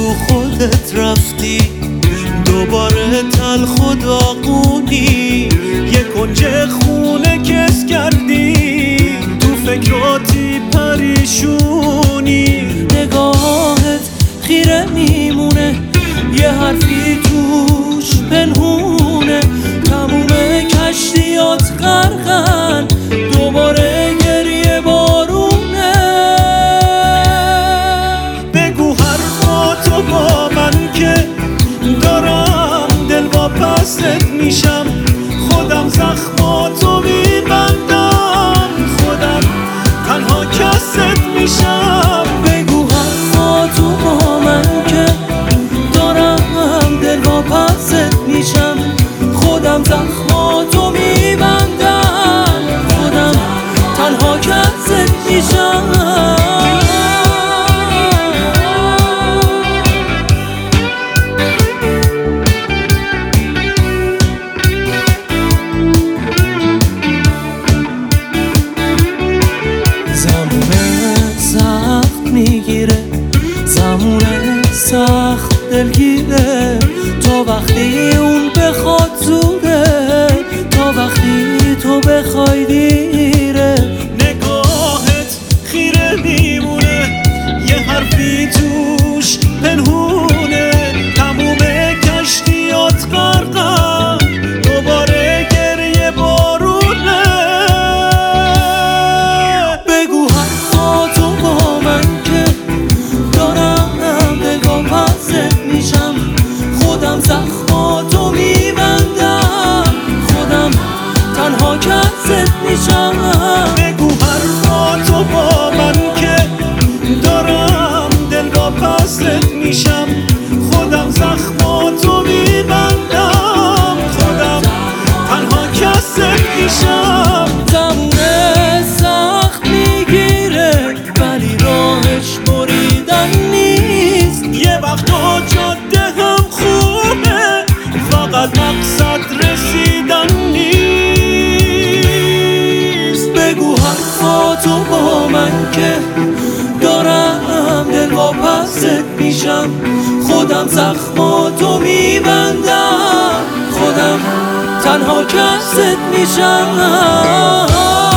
تو خودت رفتی دوباره تلخ و داغونی، یه کنج خونه کس کردی، تو فکراتی پریشونی. نگاهت خیره میمونه، یه حرفی توش پنهونه، تموم کشتیات غرقن، دوباره گریه بارونه. بگو حرفاتو با من که دارم دل واپست میشم، خودم زخماتو میبندم، خودم تنها کست میشم. بگو حرفاتو با من که دارم دل واپست میشم، خودم زخماتو میبندم، خودم تنها کست میشم. زمونه سخت دلگیره، تا وقتی اون بخواد زوده، تا وقتی تو بخوای دیره. نگاهت خیره میمونه، یه حرفی توش پنهونه، تموم کشتیات غرقن، دوباره گریه بارونه. بگو حرفاتو با من که میشم، خودم زخماتو میبندم، خودم تنها کست میشم. بگو حرفاتو با من که دارم دل واپست میشم، خودم زخماتو میبندم، خودم تنها کست میشم. زمونه سخت میگیره ولی راهش بریدن نیست، یه وقتا جاده هم خوبه فقط مقصد رسیدن نیست. بگو حرفاتو با من که دارم دل واپست میشم، خودم زخماتو میبندم، خودم تنها کست میشم.